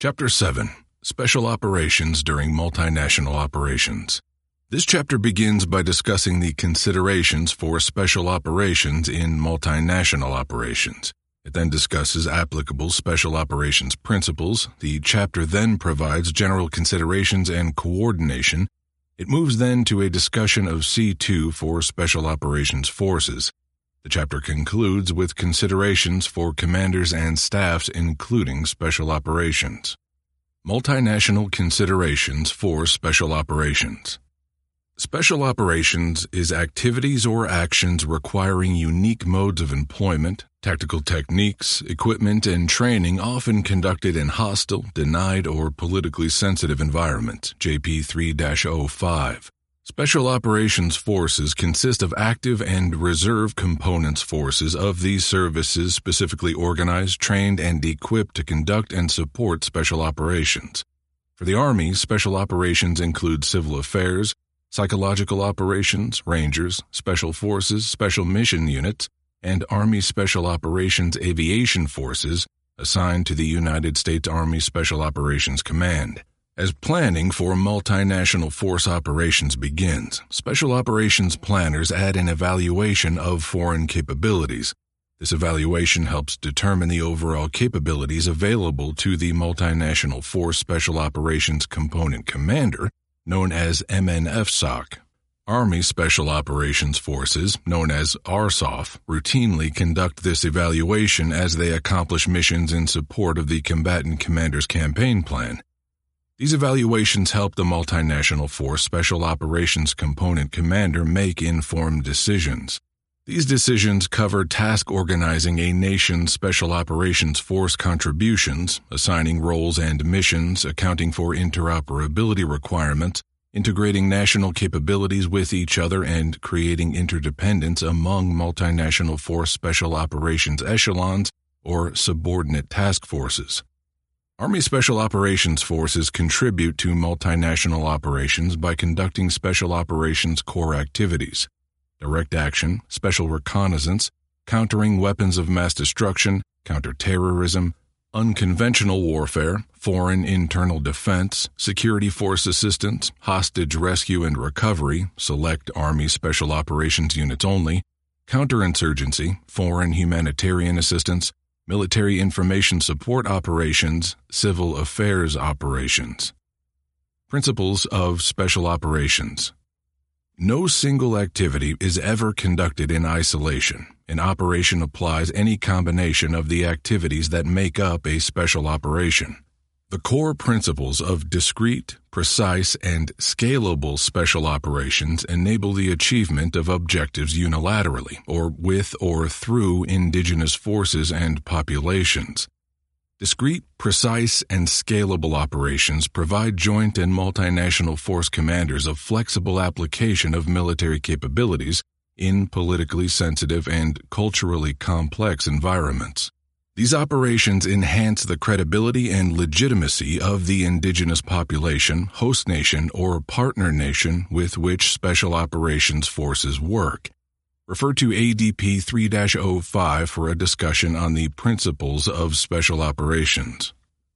Chapter 7. Special Operations During Multinational Operations. This chapter begins by discussing the considerations for special operations in multinational operations. It then discusses applicable special operations principles. The chapter then provides general considerations and coordination. It moves then to a discussion of C2 for special operations forces. The chapter concludes with considerations for commanders and staffs, including special operations. Multinational considerations for special operations. Special operations is activities or actions requiring unique modes of employment, tactical techniques, equipment, and training often conducted in hostile, denied, or politically sensitive environments, JP 3-05. Special operations forces consist of active and reserve components forces of these services specifically organized, trained, and equipped to conduct and support special operations. For the Army, special operations include civil affairs, psychological operations, Rangers, Special Forces, Special Mission Units, and Army Special Operations Aviation Forces assigned to the United States Army Special Operations Command. As planning for multinational force operations begins, special operations planners add an evaluation of foreign capabilities. This evaluation helps determine the overall capabilities available to the multinational force special operations component commander, known as MNFSOC. Army Special Operations Forces, known as ARSOF, routinely conduct this evaluation as they accomplish missions in support of the combatant commander's campaign plan. These evaluations help the multinational force special operations component commander make informed decisions. These decisions cover task organizing a nation's special operations force contributions, assigning roles and missions, accounting for interoperability requirements, integrating national capabilities with each other, and creating interdependence among multinational force special operations echelons or subordinate task forces. Army Special Operations Forces contribute to multinational operations by conducting special operations core activities: direct action, special reconnaissance, countering weapons of mass destruction, counterterrorism, unconventional warfare, foreign internal defense, security force assistance, hostage rescue and recovery, select Army Special Operations units only, counterinsurgency, foreign humanitarian assistance, military information support operations, civil affairs operations. Principles of special operations. No single activity is ever conducted in isolation. An operation applies any combination of the activities that make up a special operation. The core principles of discrete, precise, and scalable special operations enable the achievement of objectives unilaterally, or with or through indigenous forces and populations. Discrete, precise, and scalable operations provide joint and multinational force commanders a flexible application of military capabilities in politically sensitive and culturally complex environments. These operations enhance the credibility and legitimacy of the indigenous population, host nation, or partner nation with which special operations forces work. Refer to ADP 3-05 for a discussion on the principles of special operations.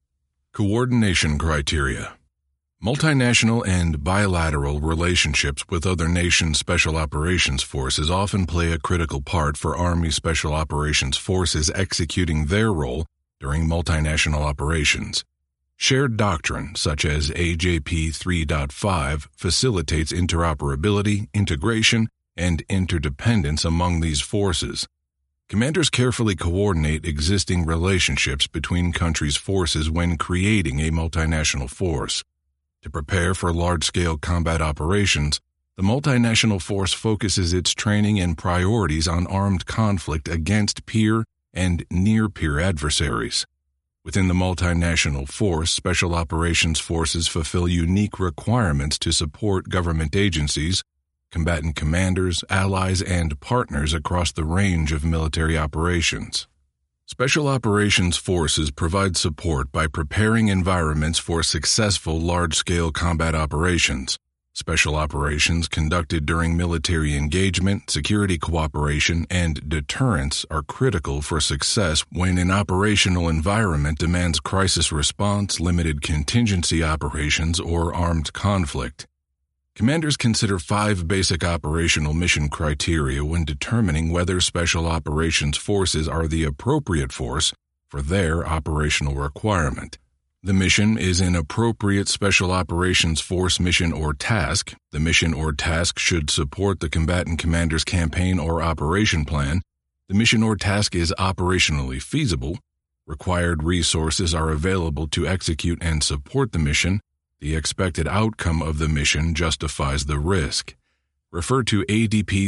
Coordination criteria. Multinational and bilateral relationships with other nations' special operations forces often play a critical part for Army Special Operations Forces executing their role during multinational operations. Shared doctrine, such as AJP 3.5, facilitates interoperability, integration, and interdependence among these forces. Commanders carefully coordinate existing relationships between countries' forces when creating a multinational force. To prepare for large-scale combat operations, the multinational force focuses its training and priorities on armed conflict against peer and near-peer adversaries. Within the multinational force, special operations forces fulfill unique requirements to support government agencies, combatant commanders, allies, and partners across the range of military operations. Special Operations Forces provide support by preparing environments for successful large-scale combat operations, Special operations conducted during military engagement, security cooperation, and deterrence are critical for success when an operational environment demands crisis response, limited contingency operations, or armed conflict. Commanders consider 5 basic operational mission criteria when determining whether special operations forces are the appropriate force for their operational requirement. The mission is an appropriate Special Operations Force mission or task. The mission or task should support the combatant commander's campaign or operation plan. The mission or task is operationally feasible. Required resources are available to execute and support the mission. The expected outcome of the mission justifies the risk. Refer to ADP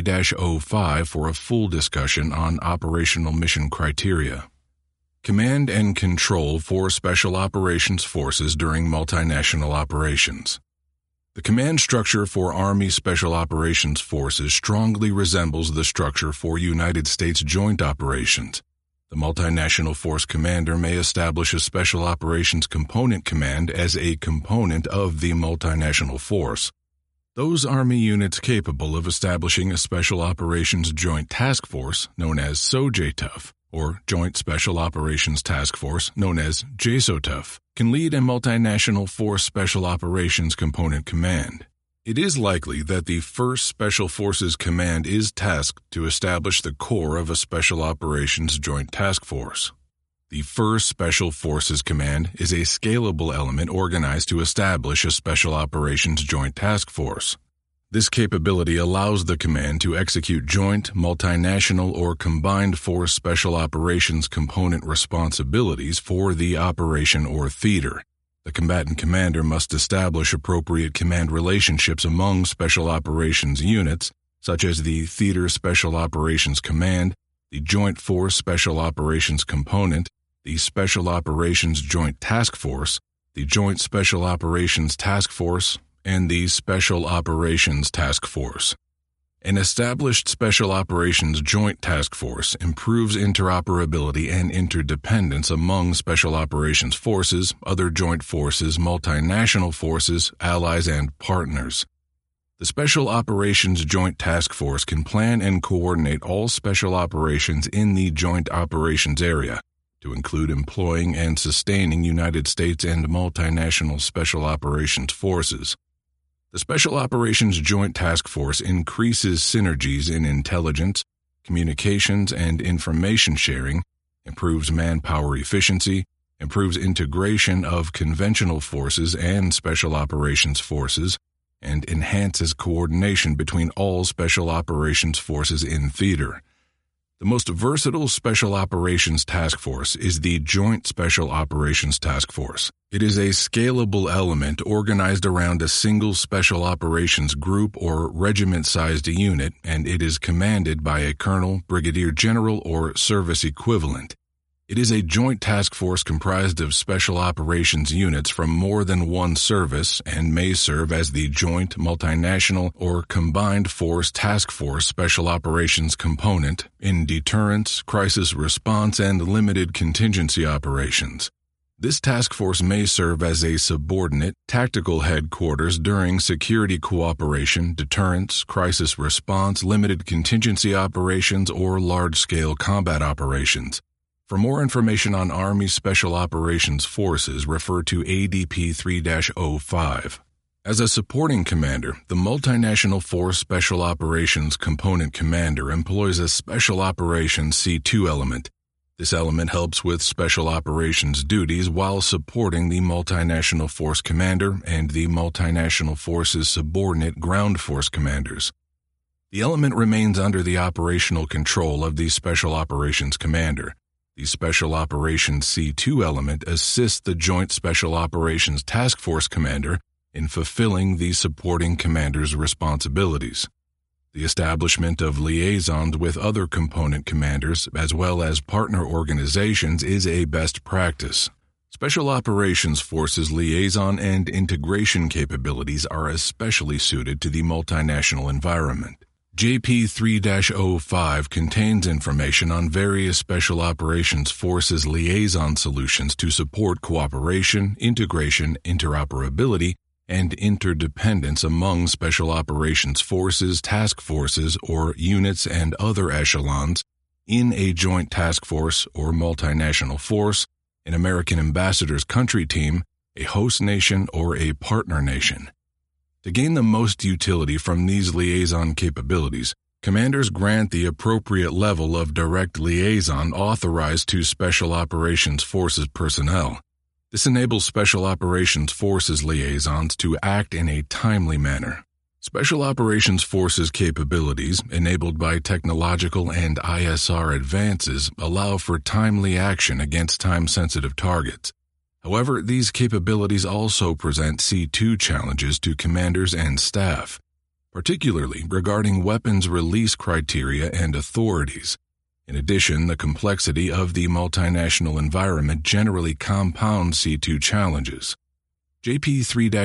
3-05 for a full discussion on operational mission criteria. Command and control for Special Operations Forces during multinational operations. The command structure for Army Special Operations Forces strongly resembles the structure for United States Joint Operations. The multinational force commander may establish a Special Operations Component Command as a component of the multinational force. Those Army units capable of establishing a Special Operations Joint Task Force, known as SOJTF, or Joint Special Operations Task Force, known as JSOTF, can lead a multinational force Special Operations Component Command. It is likely that the 1st Special Forces Command is tasked to establish the core of a Special Operations Joint Task Force. The 1st Special Forces Command is a scalable element organized to establish a Special Operations Joint Task Force. This capability allows the command to execute joint, multinational, or combined force special operations component responsibilities for the operation or theater. The combatant commander must establish appropriate command relationships among special operations units, such as the Theater Special Operations Command, the Joint Force Special Operations Component, the Special Operations Joint Task Force, the Joint Special Operations Task Force, and the Special Operations Task Force. An established Special Operations Joint Task Force improves interoperability and interdependence among Special Operations Forces, other joint forces, multinational forces, allies, and partners. The Special Operations Joint Task Force can plan and coordinate all special operations in the Joint Operations Area, to include employing and sustaining United States and multinational Special Operations Forces. The Special Operations Joint Task Force increases synergies in intelligence, communications, and information sharing, improves manpower efficiency, improves integration of conventional forces and special operations forces, and enhances coordination between all special operations forces in theater. The most versatile Special Operations Task Force is the Joint Special Operations Task Force. It is a scalable element organized around a single Special Operations Group or regiment-sized unit, and it is commanded by a colonel, brigadier general, or service equivalent. It is a joint task force comprised of special operations units from more than one service and may serve as the joint, multinational, or combined force task force special operations component in deterrence, crisis response, and limited contingency operations. This task force may serve as a subordinate, tactical headquarters during security cooperation, deterrence, crisis response, limited contingency operations, or large-scale combat operations. For more information on Army Special Operations Forces, refer to ADP 3-05. As a supporting commander, the Multinational Force Special Operations Component Commander employs a Special Operations C2 element. This element helps with special operations duties while supporting the Multinational Force Commander and the Multinational Force's subordinate ground force commanders. The element remains under the operational control of the Special Operations Commander. The Special Operations C2 element assists the Joint Special Operations Task Force Commander in fulfilling the supporting commander's responsibilities. The establishment of liaisons with other component commanders as well as partner organizations is a best practice. Special Operations Forces liaison and integration capabilities are especially suited to the multinational environment. JP 3-05 contains information on various Special Operations Forces liaison solutions to support cooperation, integration, interoperability, and interdependence among special operations forces, task forces, or units and other echelons in a joint task force or multinational force, an American ambassador's country team, a host nation, or a partner nation. To gain the most utility from these liaison capabilities, commanders grant the appropriate level of direct liaison authorized to Special Operations Forces personnel. This enables Special Operations Forces liaisons to act in a timely manner. Special Operations Forces capabilities, enabled by technological and ISR advances, allow for timely action against time-sensitive targets. However, these capabilities also present C2 challenges to commanders and staff, particularly regarding weapons release criteria and authorities. In addition, the complexity of the multinational environment generally compounds C2 challenges. JP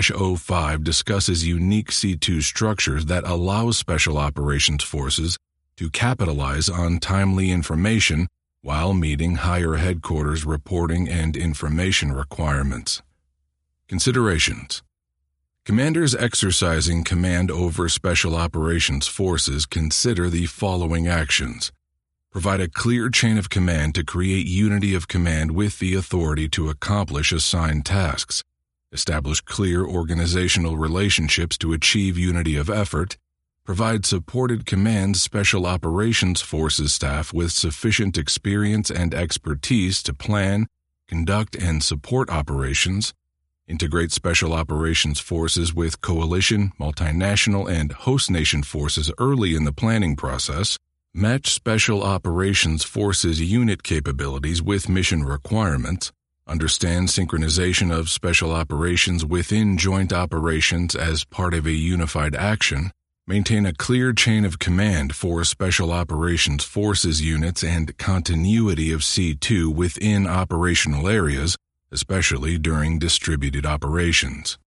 3-05 discusses unique C2 structures that allow Special Operations Forces to capitalize on timely information while meeting higher headquarters reporting and information requirements. Considerations. Commanders exercising command over Special Operations Forces consider the following actions. Provide a clear chain of command to create unity of command with the authority to accomplish assigned tasks. Establish clear organizational relationships to achieve unity of effort. Provide supported command Special Operations Forces staff with sufficient experience and expertise to plan, conduct, and support operations. Integrate Special Operations Forces with coalition, multinational, and host nation forces early in the planning process. Match Special Operations Forces unit capabilities with mission requirements. Understand synchronization of special operations within joint operations as part of a unified action. Maintain a clear chain of command for Special Operations Forces units and continuity of C2 within operational areas, especially during distributed operations.